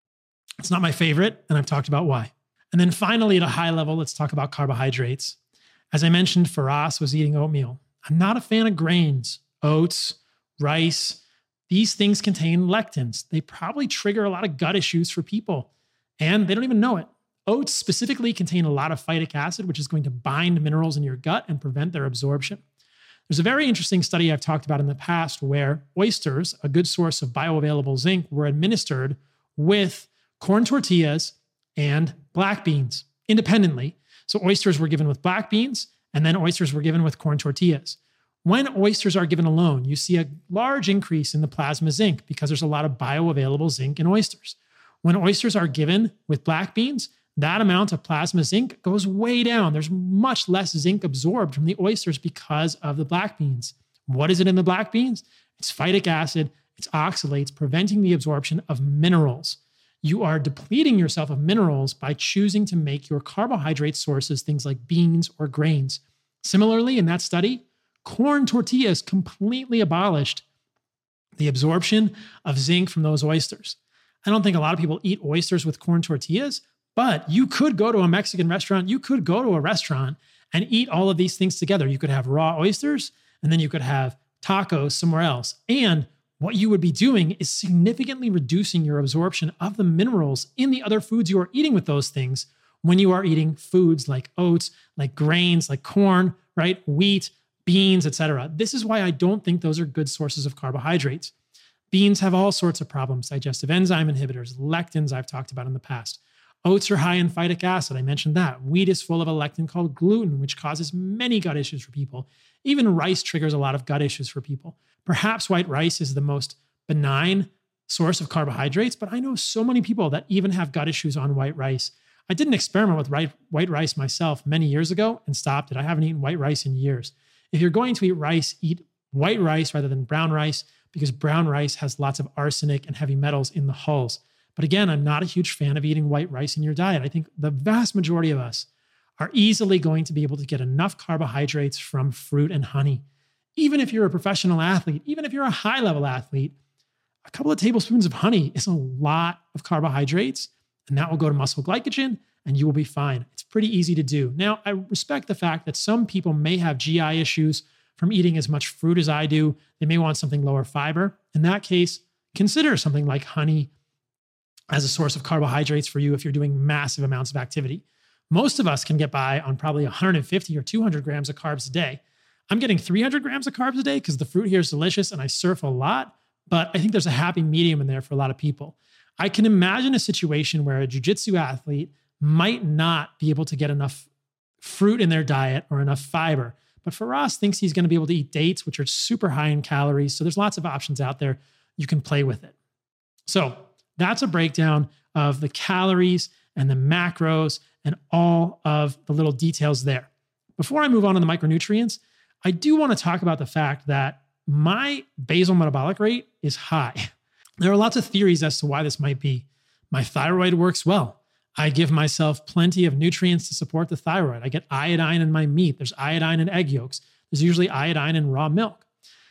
It's not my favorite, and I've talked about why. And then finally, at a high level, let's talk about carbohydrates. As I mentioned, Firas was eating oatmeal. I'm not a fan of grains, oats, rice. These things contain lectins. They probably trigger a lot of gut issues for people, and they don't even know it. Oats specifically contain a lot of phytic acid, which is going to bind minerals in your gut and prevent their absorption. There's a very interesting study I've talked about in the past where oysters, a good source of bioavailable zinc, were administered with corn tortillas and black beans independently. So oysters were given with black beans, and then oysters were given with corn tortillas. When oysters are given alone, you see a large increase in the plasma zinc because there's a lot of bioavailable zinc in oysters. When oysters are given with black beans, that amount of plasma zinc goes way down. There's much less zinc absorbed from the oysters because of the black beans. What is it in the black beans? It's phytic acid, it's oxalates, preventing the absorption of minerals. You are depleting yourself of minerals by choosing to make your carbohydrate sources things like beans or grains. Similarly, in that study, corn tortillas completely abolished the absorption of zinc from those oysters. I don't think a lot of people eat oysters with corn tortillas, but you could go to a Mexican restaurant, you could go to a restaurant and eat all of these things together. You could have raw oysters, and then you could have tacos somewhere else. And what you would be doing is significantly reducing your absorption of the minerals in the other foods you are eating with those things when you are eating foods like oats, like grains, like corn, right? Wheat, beans, et cetera. This is why I don't think those are good sources of carbohydrates. Beans have all sorts of problems, digestive enzyme inhibitors, lectins I've talked about in the past. Oats are high in phytic acid. I mentioned that. Wheat is full of a lectin called gluten, which causes many gut issues for people. Even rice triggers a lot of gut issues for people. Perhaps white rice is the most benign source of carbohydrates, but I know so many people that even have gut issues on white rice. I did an experiment with white rice myself many years ago and stopped it. I haven't eaten white rice in years. If you're going to eat rice, eat white rice rather than brown rice, because brown rice has lots of arsenic and heavy metals in the hulls. But again, I'm not a huge fan of eating white rice in your diet. I think the vast majority of us are easily going to be able to get enough carbohydrates from fruit and honey. Even if you're a professional athlete, even if you're a high-level athlete, a couple of tablespoons of honey is a lot of carbohydrates, and that will go to muscle glycogen, and you will be fine. It's pretty easy to do. Now, I respect the fact that some people may have G I issues from eating as much fruit as I do. They may want something lower fiber. In that case, consider something like honey as a source of carbohydrates for you if you're doing massive amounts of activity. Most of us can get by on probably one hundred fifty or two hundred grams of carbs a day. I'm getting three hundred grams of carbs a day because the fruit here is delicious and I surf a lot, but I think there's a happy medium in there for a lot of people. I can imagine a situation where a jiu-jitsu athlete might not be able to get enough fruit in their diet or enough fiber, but Firas thinks he's going to be able to eat dates, which are super high in calories. So there's lots of options out there. You can play with it. So that's a breakdown of the calories and the macros and all of the little details there. Before I move on to the micronutrients, I do want to talk about the fact that my basal metabolic rate is high. There are lots of theories as to why this might be. My thyroid works well. I give myself plenty of nutrients to support the thyroid. I get iodine in my meat. There's iodine in egg yolks. There's usually iodine in raw milk.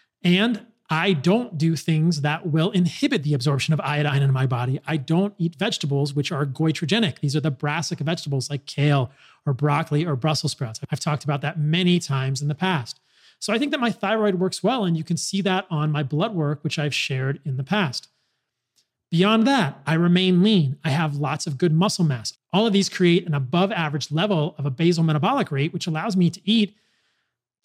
And I don't do things that will inhibit the absorption of iodine in my body. I don't eat vegetables which are goitrogenic. These are the brassica vegetables like kale or broccoli or Brussels sprouts. I've talked about that many times in the past. So I think that my thyroid works well, and you can see that on my blood work, which I've shared in the past. Beyond that, I remain lean. I have lots of good muscle mass. All of these create an above average level of a basal metabolic rate, which allows me to eat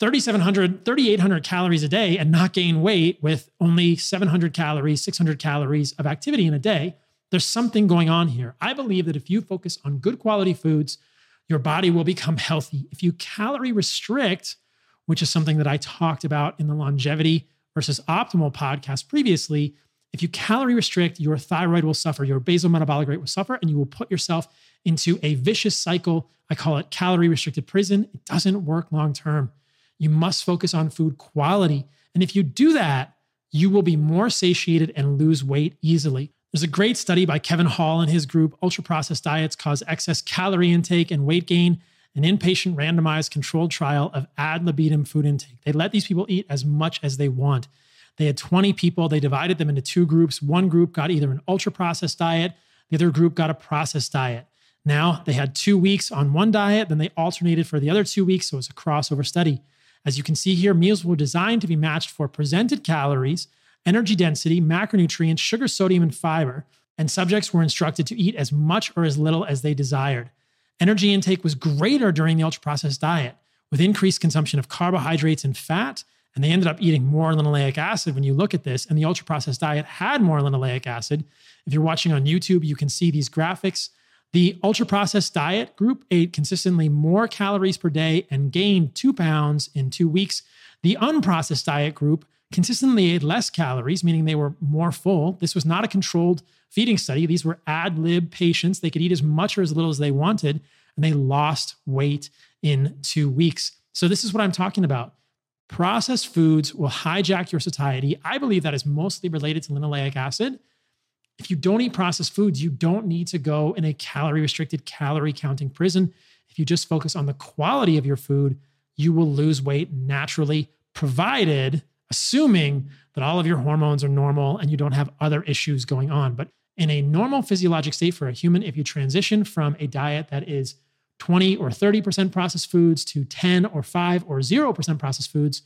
thirty-seven hundred, thirty-eight hundred calories a day and not gain weight with only seven hundred calories, six hundred calories of activity in a day. There's something going on here. I believe that if you focus on good quality foods, your body will become healthy. If you calorie restrict, which is something that I talked about in the longevity versus optimal podcast previously, if you calorie restrict, your thyroid will suffer, your basal metabolic rate will suffer, and you will put yourself into a vicious cycle. I call it calorie restricted prison. It doesn't work long term. You must focus on food quality. And if you do that, you will be more satiated and lose weight easily. There's a great study by Kevin Hall and his group, Ultra-Processed Diets Cause Excess Calorie Intake and Weight Gain, an inpatient randomized controlled trial of ad libitum food intake. They let these people eat as much as they want. They had twenty people. They divided them into two groups. One group got either an ultra-processed diet. The other group got a processed diet. Now, they had two weeks on one diet. Then they alternated for the other two weeks. So it was a crossover study. As you can see here, meals were designed to be matched for presented calories, energy density, macronutrients, sugar, sodium, and fiber. And subjects were instructed to eat as much or as little as they desired. Energy intake was greater during the ultra-processed diet, with increased consumption of carbohydrates and fat. And they ended up eating more linoleic acid when you look at this. And the ultra-processed diet had more linoleic acid. If you're watching on YouTube, you can see these graphics. The ultra-processed diet group ate consistently more calories per day and gained two pounds in two weeks. The unprocessed diet group consistently ate less calories, meaning they were more full. This was not a controlled feeding study. These were ad lib patients. They could eat as much or as little as they wanted, and they lost weight in two weeks. So this is what I'm talking about. Processed foods will hijack your satiety. I believe that is mostly related to linoleic acid. If you don't eat processed foods, you don't need to go in a calorie-restricted, calorie-counting prison. If you just focus on the quality of your food, you will lose weight naturally, provided, assuming that all of your hormones are normal and you don't have other issues going on. But in a normal physiologic state for a human, if you transition from a diet that is twenty or thirty percent processed foods to ten or five or zero percent processed foods,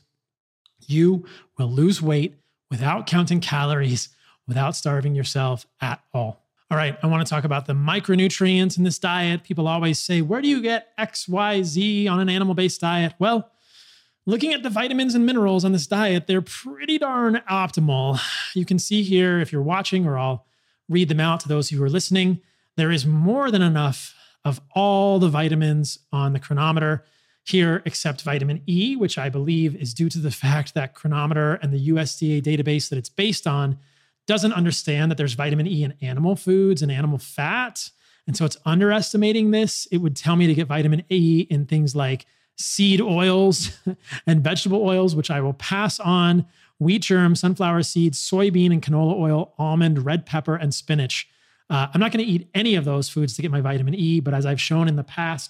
you will lose weight without counting calories, without starving yourself at all. All right, I want to talk about the micronutrients in this diet. People always say, where do you get X, Y, Z on an animal-based diet? Well, looking at the vitamins and minerals on this diet, they're pretty darn optimal. You can see here, if you're watching, or I'll read them out to those who are listening, there is more than enough of all the vitamins on the Cronometer here, except vitamin E, which I believe is due to the fact that Cronometer and the U S D A database that it's based on doesn't understand that there's vitamin E in animal foods and animal fat. And so it's underestimating this. It would tell me to get vitamin E in things like seed oils and vegetable oils, which I will pass on, wheat germ, sunflower seeds, soybean and canola oil, almond, red pepper, and spinach. Uh, I'm not going to eat any of those foods to get my vitamin E, but as I've shown in the past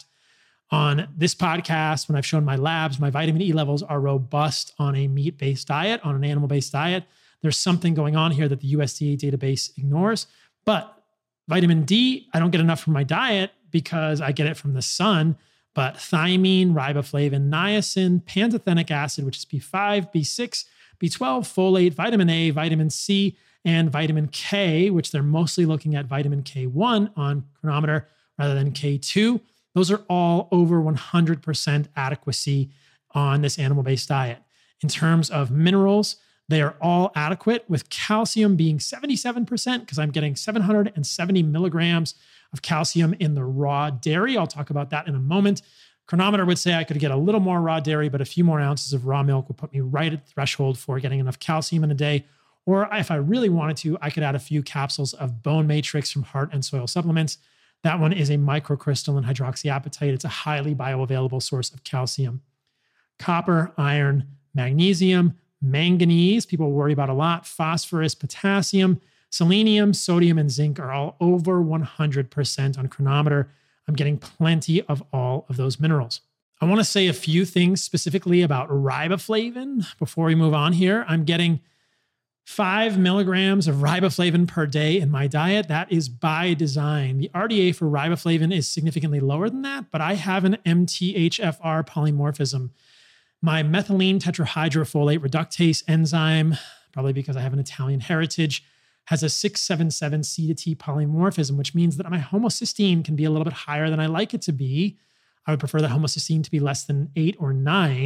on this podcast, when I've shown my labs, my vitamin E levels are robust on a meat-based diet, on an animal-based diet. There's something going on here that the U S D A database ignores. But vitamin D, I don't get enough from my diet because I get it from the sun. But thiamine, riboflavin, niacin, pantothenic acid, which is B five, B six, B twelve, folate, vitamin A, vitamin C, and vitamin K, which they're mostly looking at vitamin K one on Cronometer rather than K two. Those are all over one hundred percent adequacy on this animal-based diet. In terms of minerals, they are all adequate, with calcium being seventy-seven percent because I'm getting seven hundred seventy milligrams of calcium in the raw dairy. I'll talk about that in a moment. Cronometer would say I could get a little more raw dairy, but a few more ounces of raw milk would put me right at the threshold for getting enough calcium in a day. Or if I really wanted to, I could add a few capsules of bone matrix from Heart and Soil Supplements. That one is a microcrystalline hydroxyapatite. It's a highly bioavailable source of calcium. Copper, iron, magnesium, manganese, people worry about a lot, phosphorus, potassium, selenium, sodium, and zinc are all over one hundred percent on Cronometer. I'm getting plenty of all of those minerals. I want to say a few things specifically about riboflavin before we move on here. I'm getting five milligrams of riboflavin per day in my diet. That is by design. The R D A for riboflavin is significantly lower than that, but I have an M T H F R polymorphism. My methylene tetrahydrofolate reductase enzyme, probably because I have an Italian heritage, has a six seventy-seven C to T polymorphism, which means that my homocysteine can be a little bit higher than I like it to be. I would prefer that homocysteine to be less than eight or nine.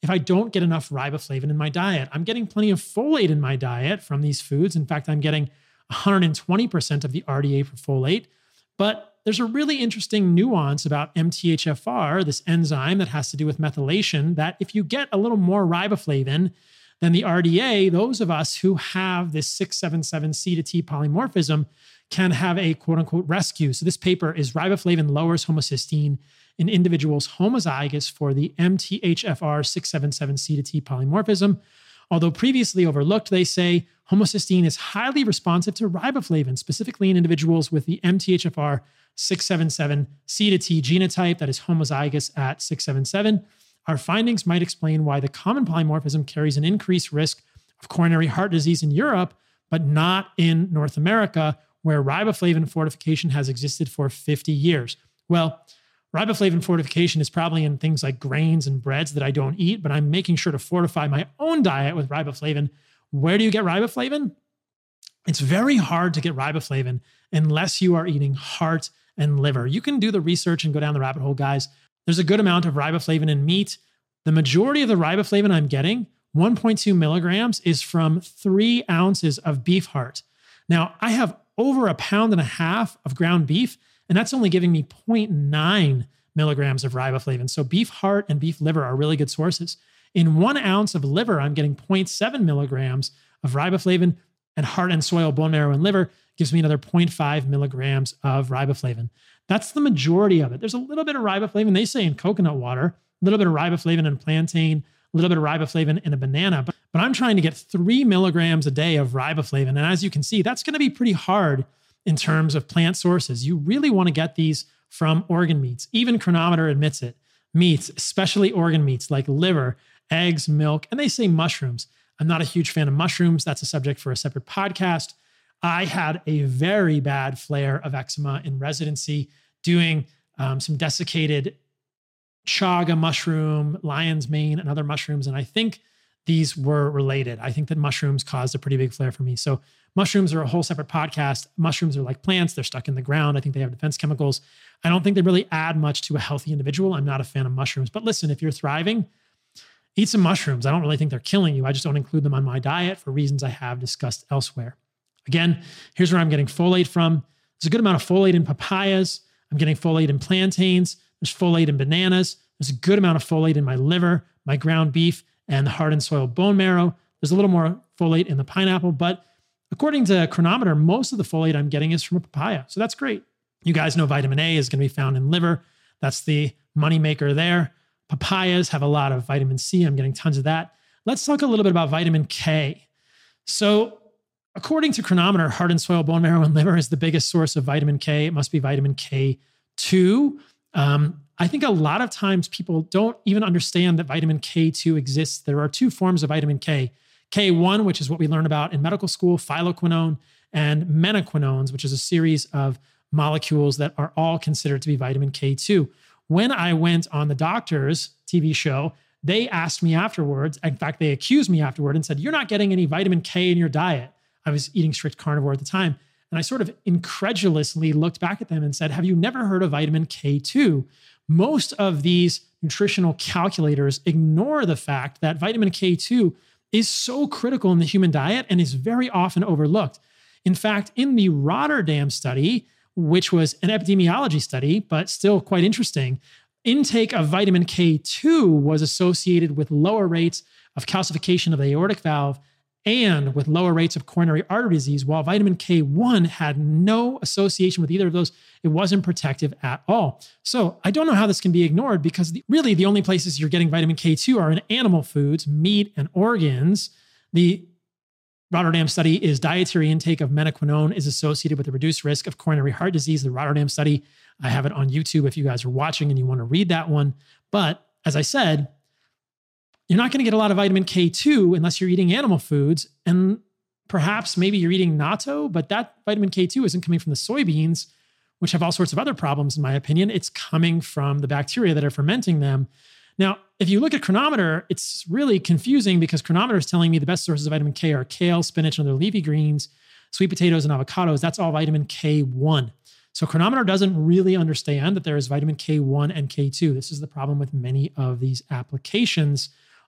if I don't get enough riboflavin in my diet. I'm getting plenty of folate in my diet from these foods. In fact, I'm getting one hundred twenty percent of the R D A for folate. But there's a really interesting nuance about M T H F R, this enzyme that has to do with methylation, that if you get a little more riboflavin than the R D A, those of us who have this six seven seven C to T polymorphism can have a quote unquote rescue. So this paper is riboflavin lowers homocysteine in individuals homozygous for the M T H F R six seven seven C to T polymorphism. Although previously overlooked, they say homocysteine is highly responsive to riboflavin, specifically in individuals with the M T H F R six seven seven C to T genotype that is homozygous at six seven seven. Our findings might explain why the common polymorphism carries an increased risk of coronary heart disease in Europe, but not in North America, where riboflavin fortification has existed for fifty years. Well, riboflavin fortification is probably in things like grains and breads that I don't eat, but I'm making sure to fortify my own diet with riboflavin. Where do you get riboflavin? It's very hard to get riboflavin unless you are eating heart and liver. You can do the research and go down the rabbit hole, guys. There's a good amount of riboflavin in meat. The majority of the riboflavin I'm getting, one point two milligrams, is from three ounces of beef heart. Now, I have over a pound and a half of ground beef, and that's only giving me zero point nine milligrams of riboflavin. So beef heart and beef liver are really good sources. In one ounce of liver, I'm getting zero point seven milligrams of riboflavin, and heart and soil, bone marrow, and liver gives me another zero point five milligrams of riboflavin. That's the majority of it. There's a little bit of riboflavin, they say, in coconut water, a little bit of riboflavin in plantain, a little bit of riboflavin in a banana, but, but I'm trying to get three milligrams a day of riboflavin. And as you can see, that's going to be pretty hard in terms of plant sources. You really want to get these from organ meats. Even Chronometer admits it. Meats, especially organ meats like liver, eggs, milk, and they say mushrooms. I'm not a huge fan of mushrooms. That's a subject for a separate podcast. I had a very bad flare of eczema in residency doing um, some desiccated chaga mushroom, lion's mane, and other mushrooms. And I think these were related. I think that mushrooms caused a pretty big flare for me. So mushrooms are a whole separate podcast. Mushrooms are like plants. They're stuck in the ground. I think they have defense chemicals. I don't think they really add much to a healthy individual. I'm not a fan of mushrooms. But listen, if you're thriving, eat some mushrooms. I don't really think they're killing you. I just don't include them on my diet for reasons I have discussed elsewhere. Again, here's where I'm getting folate from. There's a good amount of folate in papayas. I'm getting folate in plantains. There's folate in bananas. There's a good amount of folate in my liver, my ground beef, and the heart and soil bone marrow. There's a little more folate in the pineapple, but according to Chronometer, most of the folate I'm getting is from a papaya. So that's great. You guys know vitamin A is going to be found in liver. That's the moneymaker there. Papayas have a lot of vitamin C. I'm getting tons of that. Let's talk a little bit about vitamin K. So according to Chronometer, heart and soil, bone marrow, and liver is the biggest source of vitamin K. It must be vitamin K two. Um, I think a lot of times people don't even understand that vitamin K two exists. There are two forms of vitamin K. K one, which is what we learn about in medical school, phylloquinone, and menaquinones, which is a series of molecules that are all considered to be vitamin K two. When I went on the doctor's T V show, they asked me afterwards, in fact, they accused me afterward and said, "You're not getting any vitamin K in your diet." I was eating strict carnivore at the time. And I sort of incredulously looked back at them and said, "Have you never heard of vitamin K two? Most of these nutritional calculators ignore the fact that vitamin K two is so critical in the human diet and is very often overlooked. In fact, in the Rotterdam study, which was an epidemiology study, but still quite interesting, intake of vitamin K two was associated with lower rates of calcification of the aortic valve and with lower rates of coronary artery disease, while vitamin K one had no association with either of those. It wasn't protective at all. So I don't know how this can be ignored, because the, really the only places you're getting vitamin K two are in animal foods, meat, and organs. The Rotterdam study is dietary intake of menaquinone is associated with a reduced risk of coronary heart disease. The Rotterdam study, I have it on YouTube if you guys are watching and you want to read that one. But as I said, you're not going to get a lot of vitamin K two unless you're eating animal foods. And perhaps maybe you're eating natto, but that vitamin K two isn't coming from the soybeans, which have all sorts of other problems, in my opinion. It's coming from the bacteria that are fermenting them. Now, if you look at Chronometer, it's really confusing because Chronometer is telling me the best sources of vitamin K are kale, spinach, and other leafy greens, sweet potatoes, and avocados. That's all vitamin K one. So Chronometer doesn't really understand that there is vitamin K one and K two. This is the problem with many of these applications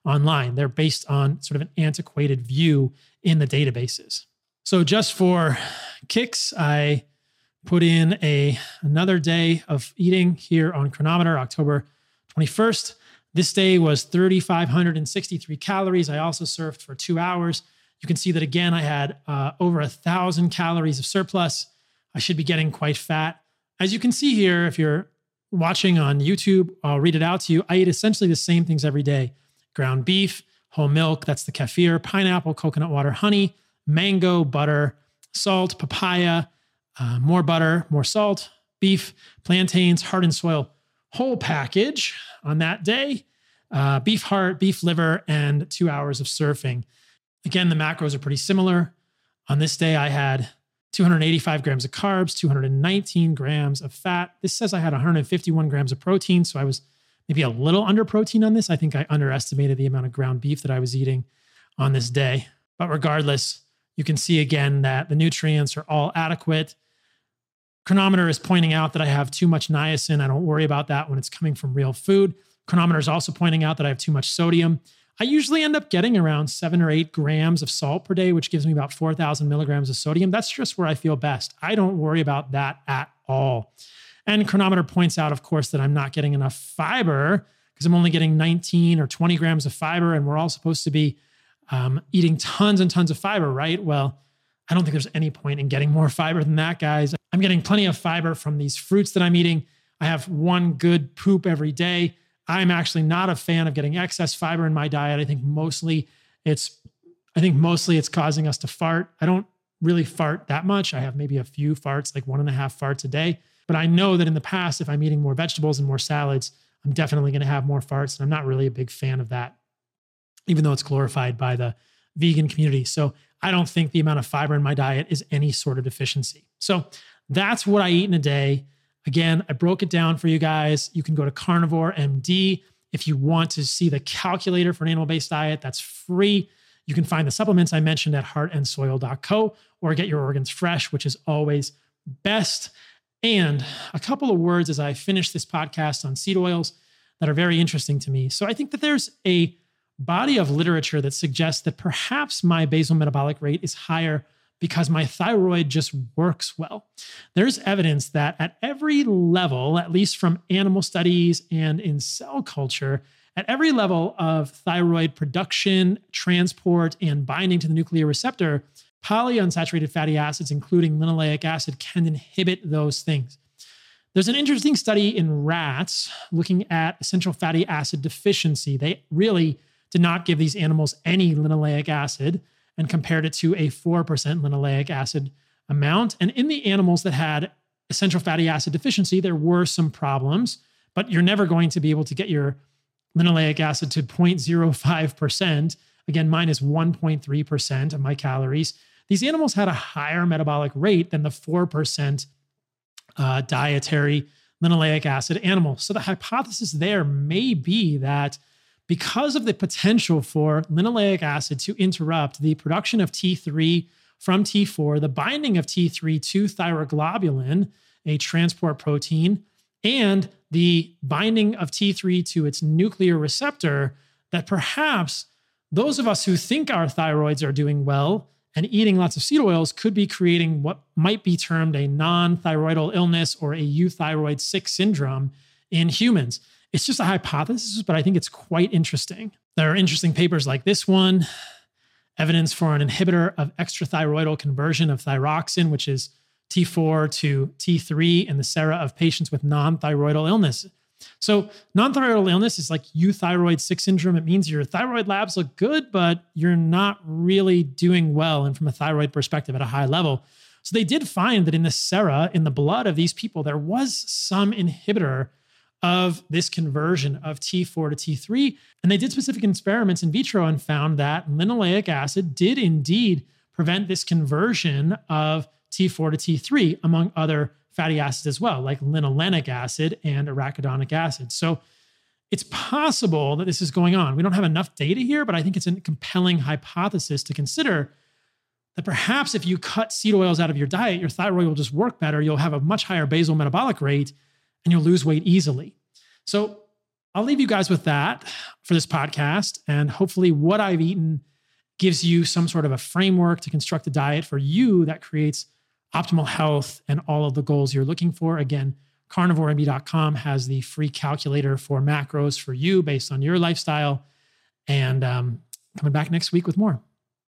online. They're based on sort of an antiquated view in the databases. So just for kicks, I put in a another day of eating here on Cronometer, October twenty-first. This day was three thousand five hundred sixty-three calories. I also surfed for two hours. You can see that again, I had uh, over a thousand calories of surplus. I should be getting quite fat. As you can see here, if you're watching on YouTube, I'll read it out to you. I eat essentially the same things every day. Ground beef, whole milk, that's the kefir, pineapple, coconut water, honey, mango, butter, salt, papaya, uh, more butter, more salt, beef, plantains, hardened soil, whole package on that day, uh, beef heart, beef liver, and two hours of surfing. Again, the macros are pretty similar. On this day, I had two hundred eighty-five grams of carbs, two hundred nineteen grams of fat. This says I had one hundred fifty-one grams of protein, so I was maybe a little under protein on this. I think I underestimated the amount of ground beef that I was eating on this day. But regardless, you can see again that the nutrients are all adequate. Cronometer is pointing out that I have too much niacin. I don't worry about that when it's coming from real food. Cronometer is also pointing out that I have too much sodium. I usually end up getting around seven or eight grams of salt per day, which gives me about four thousand milligrams of sodium. That's just where I feel best. I don't worry about that at all. And Cronometer points out, of course, that I'm not getting enough fiber because I'm only getting nineteen or twenty grams of fiber, and we're all supposed to be um, eating tons and tons of fiber, right? Well, I don't think there's any point in getting more fiber than that, guys. I'm getting plenty of fiber from these fruits that I'm eating. I have one good poop every day. I'm actually not a fan of getting excess fiber in my diet. I think mostly it's, I think mostly it's causing us to fart. I don't really fart that much. I have maybe a few farts, like one and a half farts a day. But I know that in the past, if I'm eating more vegetables and more salads, I'm definitely going to have more farts. And I'm not really a big fan of that, even though it's glorified by the vegan community. So I don't think the amount of fiber in my diet is any sort of deficiency. So that's what I eat in a day. Again, I broke it down for you guys. You can go to Carnivore M D if you want to see the calculator for an animal-based diet. That's free. You can find the supplements I mentioned at heart and soil dot co or get your organs fresh, which is always best. And a couple of words as I finish this podcast on seed oils that are very interesting to me. So I think that there's a body of literature that suggests that perhaps my basal metabolic rate is higher because my thyroid just works well. There's evidence that at every level, at least from animal studies and in cell culture, at every level of thyroid production, transport, and binding to the nuclear receptor, polyunsaturated fatty acids, including linoleic acid, can inhibit those things. There's an interesting study in rats looking at essential fatty acid deficiency. They really did not give these animals any linoleic acid and compared it to a four percent linoleic acid amount. And in the animals that had essential fatty acid deficiency, there were some problems, but you're never going to be able to get your linoleic acid to zero point zero five percent. Again, mine is one point three percent of my calories. These animals had a higher metabolic rate than the four percent uh, dietary linoleic acid animal. So the hypothesis there may be that because of the potential for linoleic acid to interrupt the production of T three from T four, the binding of T three to thyroglobulin, a transport protein, and the binding of T three to its nuclear receptor, that perhaps those of us who think our thyroids are doing well and eating lots of seed oils could be creating what might be termed a non-thyroidal illness or a euthyroid sick syndrome in humans. It's just a hypothesis, but I think it's quite interesting. There are interesting papers like this one, evidence for an inhibitor of extrathyroidal conversion of thyroxine, which is T four to T three in the sera of patients with non-thyroidal illness. So non-thyroidal illness is like euthyroid sick syndrome. It means your thyroid labs look good, but you're not really doing well, and from a thyroid perspective at a high level. So they did find that in the sera, in the blood of these people, there was some inhibitor of this conversion of T four to T three. And they did specific experiments in vitro and found that linoleic acid did indeed prevent this conversion of T four to T three, among other fatty acids as well, like linolenic acid and arachidonic acid. So it's possible that this is going on. We don't have enough data here, but I think it's a compelling hypothesis to consider that perhaps if you cut seed oils out of your diet, your thyroid will just work better. You'll have a much higher basal metabolic rate and you'll lose weight easily. So I'll leave you guys with that for this podcast. And hopefully what I've eaten gives you some sort of a framework to construct a diet for you that creates optimal health and all of the goals you're looking for. Again, carnivore m d dot com has the free calculator for macros for you based on your lifestyle. And um, coming back next week with more.